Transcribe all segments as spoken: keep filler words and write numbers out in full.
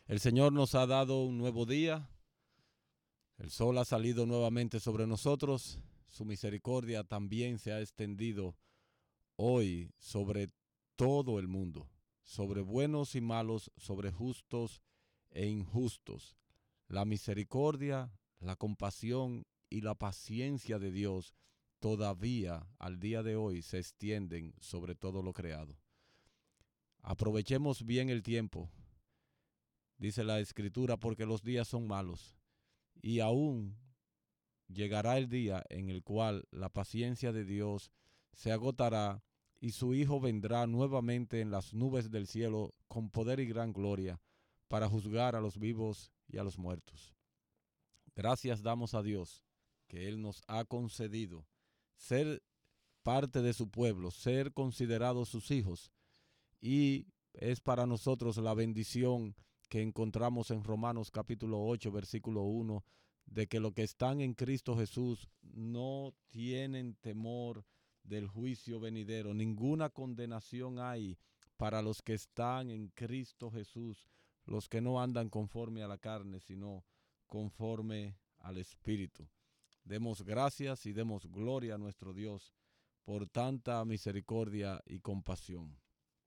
El Señor nos ha dado un nuevo día, el sol ha salido nuevamente sobre nosotros, su misericordia también se ha extendido hoy sobre todo el mundo, sobre buenos y malos, sobre justos e injustos. La misericordia, la compasión y la paciencia de Dios todavía al día de hoy se extienden sobre todo lo creado. Aprovechemos bien el tiempo, dice la Escritura, porque los días son malos. Y aún llegará el día en el cual la paciencia de Dios se agotará y su Hijo vendrá nuevamente en las nubes del cielo con poder y gran gloria para juzgar a los vivos y a los muertos. Gracias damos a Dios que Él nos ha concedido ser parte de su pueblo, ser considerados sus hijos, y es para nosotros la bendición que encontramos en Romanos capítulo ocho, versículo uno, de que los que están en Cristo Jesús no tienen temor del juicio venidero. Ninguna condenación hay para los que están en Cristo Jesús, los que no andan conforme a la carne, sino conforme al Espíritu. Demos gracias y demos gloria a nuestro Dios por tanta misericordia y compasión.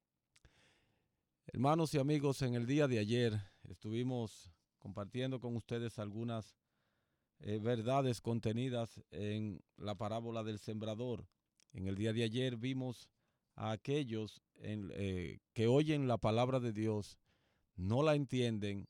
Hermanos y amigos, en el día de ayer estuvimos compartiendo con ustedes algunas eh, verdades contenidas en la parábola del sembrador. En el día de ayer vimos a aquellos en, eh, que oyen la palabra de Dios, no la entienden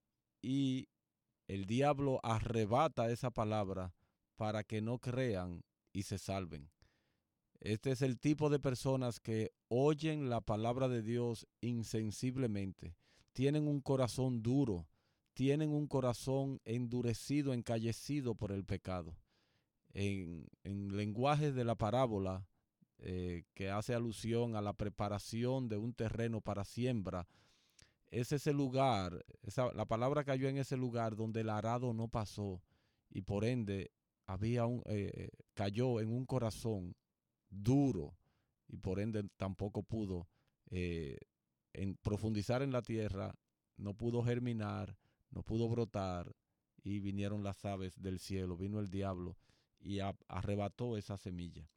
y el diablo arrebata esa palabra para que no crean y se salven. Este es el tipo de personas que oyen la palabra de Dios insensiblemente, tienen un corazón duro, tienen un corazón endurecido, encallecido por el pecado. En, en lenguaje de la parábola, eh, que hace alusión a la preparación de un terreno para siembra, es ese lugar, esa, la palabra cayó en ese lugar donde el arado no pasó y por ende había un, eh, cayó en un corazón duro y por ende tampoco pudo eh, en profundizar en la tierra, no pudo germinar, no pudo brotar y vinieron las aves del cielo, vino el diablo y a, arrebató esa semilla.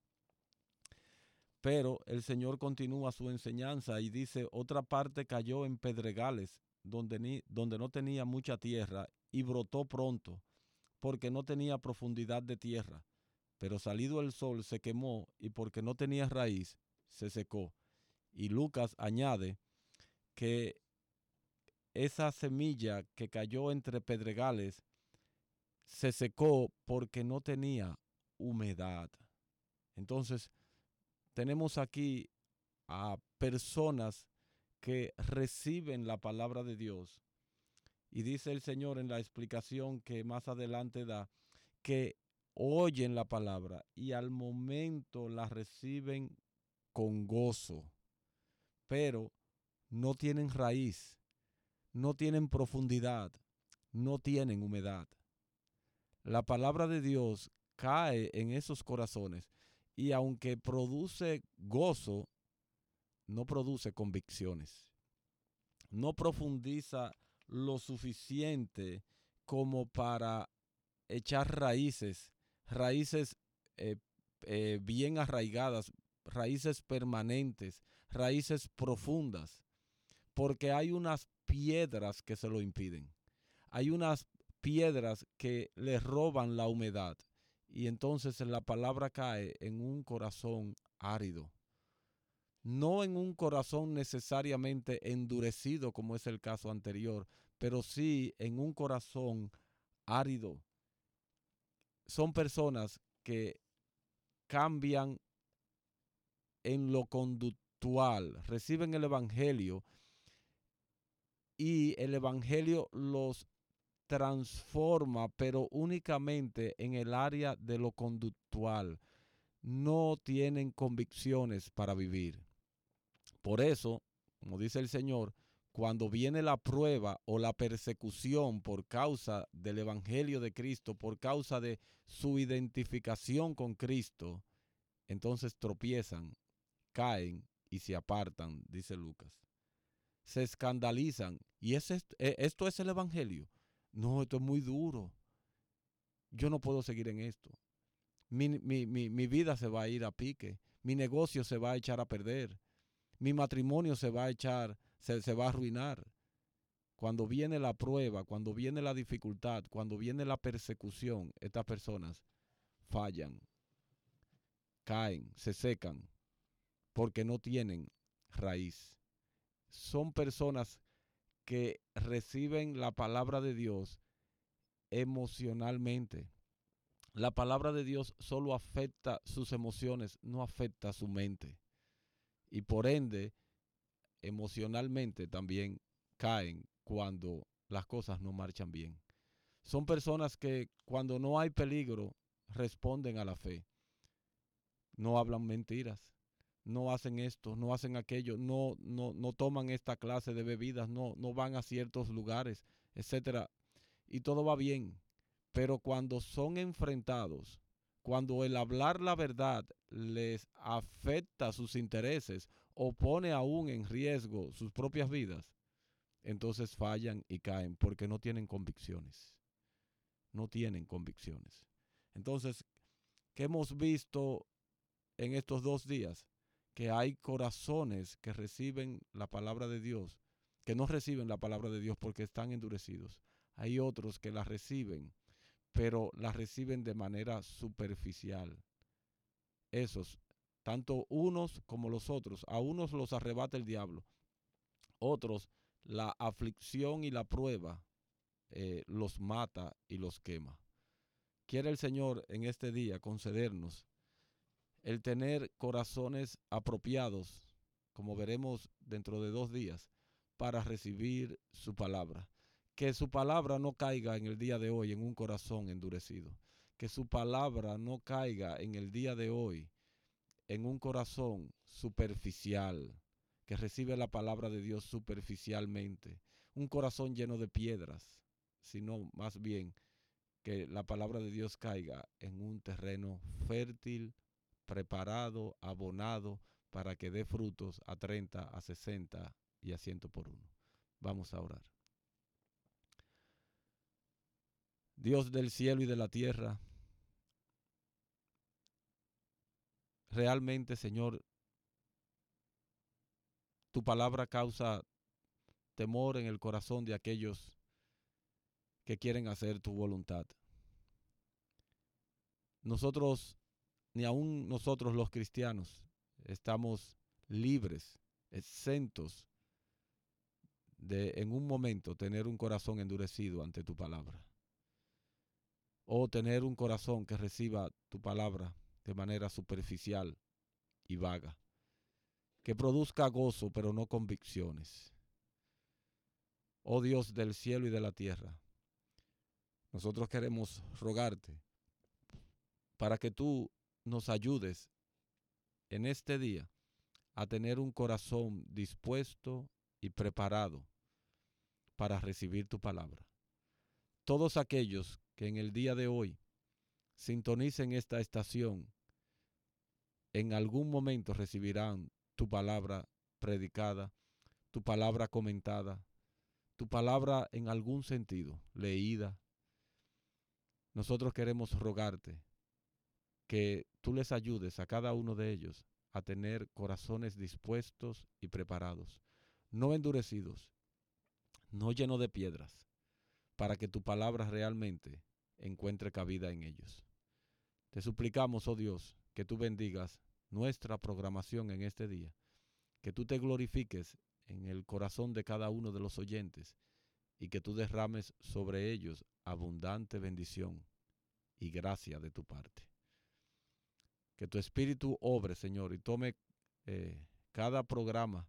Pero el Señor continúa su enseñanza y dice, otra parte cayó en pedregales donde, ni, donde no tenía mucha tierra y brotó pronto porque no tenía profundidad de tierra. Pero salido el sol se quemó y porque no tenía raíz, se secó. Y Lucas añade que esa semilla que cayó entre pedregales se secó porque no tenía humedad. Entonces, tenemos aquí a personas que reciben la palabra de Dios. Y dice el Señor en la explicación que más adelante da, que oyen la palabra y al momento la reciben con gozo, pero no tienen raíz, no tienen profundidad, no tienen humedad. La palabra de Dios cae en esos corazones y aunque produce gozo, no produce convicciones, no profundiza lo suficiente como para echar raíces, raíces eh, eh, bien arraigadas, raíces permanentes, raíces profundas, porque hay unas piedras que se lo impiden. Hay unas piedras que le roban la humedad y entonces la palabra cae en un corazón árido. No en un corazón necesariamente endurecido como es el caso anterior, pero sí en un corazón árido. Son personas que cambian en lo conductual, reciben el evangelio y el evangelio los transforma, pero únicamente en el área de lo conductual. No tienen convicciones para vivir. Por eso, como dice el Señor, cuando viene la prueba o la persecución por causa del evangelio de Cristo, por causa de su identificación con Cristo, entonces tropiezan, caen y se apartan, dice Lucas. se escandalizan. ¿Y es esto, esto es el evangelio? No, esto es muy duro. Yo no puedo seguir en esto. Mi, mi, mi, mi vida se va a ir a pique. Mi negocio se va a echar a perder. Mi matrimonio se va a echar, se, se va a arruinar. Cuando viene la prueba, cuando viene la dificultad, cuando viene la persecución, estas personas fallan, caen, se secan, porque no tienen raíz. Son personas que reciben la palabra de Dios emocionalmente. La palabra de Dios solo afecta sus emociones, no afecta su mente. Y por ende, emocionalmente también caen cuando las cosas no marchan bien. Son personas que cuando no hay peligro responden a la fe. No hablan mentiras, no hacen esto, no hacen aquello, no, no, no toman esta clase de bebidas, no, no van a ciertos lugares, etcétera. Y todo va bien. Pero cuando son enfrentados, cuando el hablar la verdad les afecta sus intereses o pone aún en riesgo sus propias vidas, entonces fallan y caen porque no tienen convicciones. No tienen convicciones. Entonces, ¿qué hemos visto en estos dos días? Que hay corazones que reciben la palabra de Dios, que no reciben la palabra de Dios porque están endurecidos. Hay otros que la reciben, pero la reciben de manera superficial. Esos, tanto unos como los otros, a unos los arrebata el diablo, otros la aflicción y la prueba eh, los mata y los quema. Quiere el Señor en este día concedernos el tener corazones apropiados, como veremos dentro de dos días, para recibir su palabra. Que su palabra no caiga en el día de hoy en un corazón endurecido. Que su palabra no caiga en el día de hoy en un corazón superficial, que recibe la palabra de Dios superficialmente. Un corazón lleno de piedras, sino más bien que la palabra de Dios caiga en un terreno fértil, preparado, abonado, para que dé frutos a treinta, a sesenta y a ciento por uno. Vamos a orar. Dios del cielo y de la tierra, realmente, Señor, tu palabra causa temor en el corazón de aquellos que quieren hacer tu voluntad. Nosotros, ni aun nosotros los cristianos, estamos libres, exentos de en un momento tener un corazón endurecido ante tu palabra. O tener un corazón que reciba tu palabra de manera superficial y vaga. Que produzca gozo, pero no convicciones. Oh Dios del cielo y de la tierra, nosotros queremos rogarte para que tú nos ayudes en este día a tener un corazón dispuesto y preparado para recibir tu palabra. Todos aquellos que en el día de hoy sintonicen esta estación, en algún momento recibirán tu palabra predicada, tu palabra comentada, tu palabra en algún sentido leída. Nosotros queremos rogarte que tú les ayudes a cada uno de ellos a tener corazones dispuestos y preparados, no endurecidos, no llenos de piedras, para que tu palabra realmente encuentre cabida en ellos. Te suplicamos, oh Dios, que tú bendigas nuestra programación en este día, que tú te glorifiques en el corazón de cada uno de los oyentes y que tú derrames sobre ellos abundante bendición y gracia de tu parte. Que tu espíritu obre, Señor, y tome eh, cada programa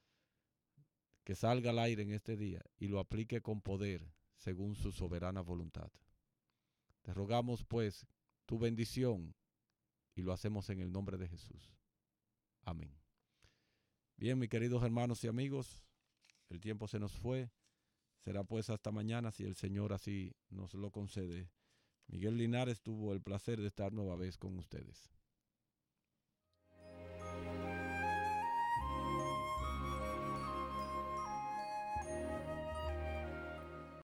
que salga al aire en este día y lo aplique con poder según su soberana voluntad. Te rogamos, pues, tu bendición y lo hacemos en el nombre de Jesús. Amén. Bien, mis queridos hermanos y amigos, el tiempo se nos fue. Será pues hasta mañana si el Señor así nos lo concede. Miguel Linares tuvo el placer de estar nueva vez con ustedes.